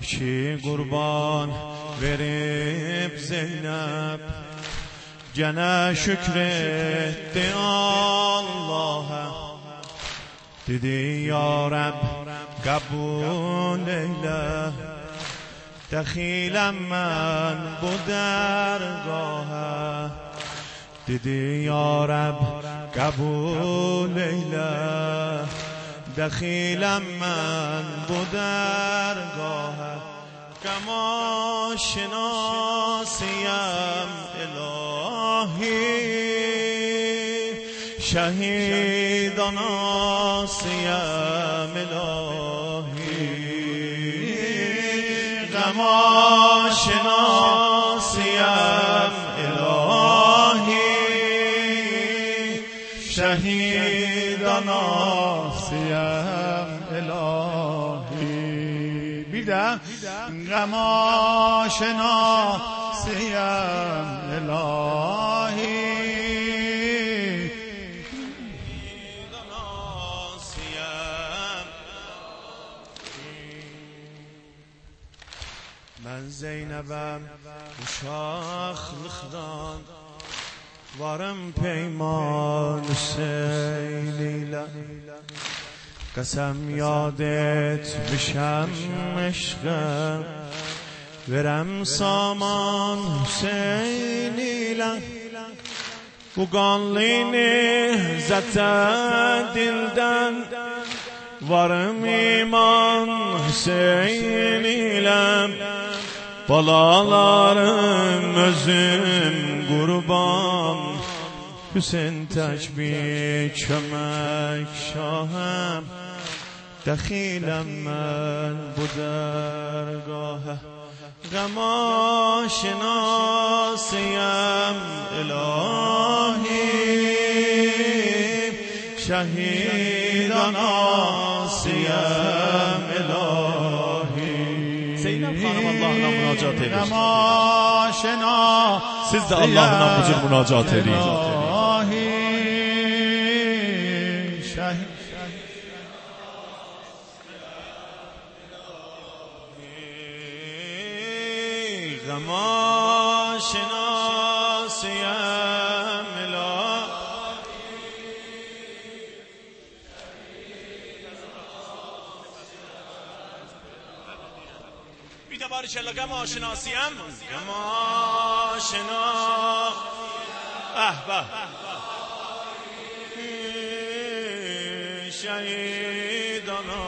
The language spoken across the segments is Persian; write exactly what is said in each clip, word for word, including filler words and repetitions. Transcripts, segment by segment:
چی قربان verip Zeynep gene şükretti Allah'a. Dedi ya Rab kabul eyle, دخیلم من bu درگاهه. دیدی یا رب قبول ایله، دخیلم من bu درگاهه. کما شناسیم الهی، شهیدان آسیم الهی. کما شناسیم الهی، شهیدان آسیم الهی. بیده کما شناسیم الهی، من Zeynep'em uşaq lıxdan, varım peyman Hüseyin ile. Qəsəm yad etmişəm eşqəm, verəm saman Hüseyin ile. Bu qanlı nehzətə dildən, varım iman Hüseyin ile. Balalarım özüm qurban, Hüseyin tək bir kömək şahım. Dəxiləm mən bu dərgahə, qəma şinasiyəm ilahi, şəhidan asiyəm ilahi. Zeynep Hanım Allah'ına münacat edin. Siz de Allah'ına mücür münacat edin. بیده بارکالله گما شناسیم، گما شنا اه به شهیدانا.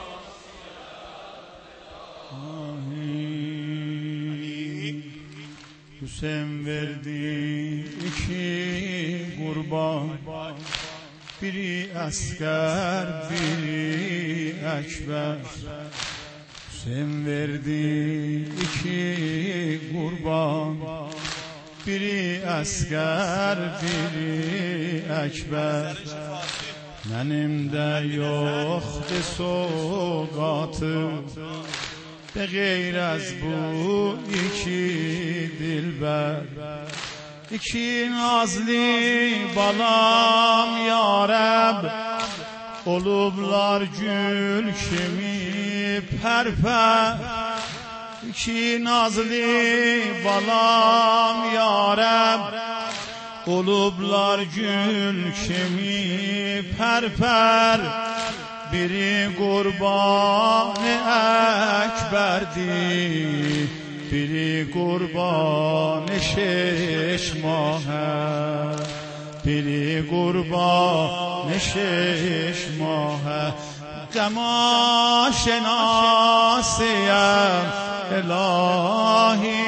Hüseyin verdi iki kurban, biri asker, biri ekber. Hüseyin verdi iki kurban, biri asker, biri ekber. Benim de yoktu sokatım, be geyr az bu iki dilber. İki nazlı balam ya Rab, olublar gül kimi perper. İki nazlı balam ya Rab, olublar gül kimi perper. Biri kurban-ı ekberdi, biri kurban-ı şeşmahe, biri kurban-ı şeşmahe. Kema şenasiyem ilahi,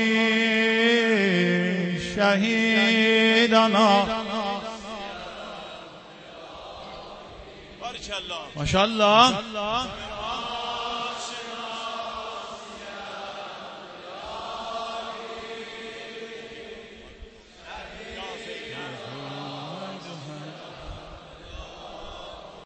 şehidana. Maşallah.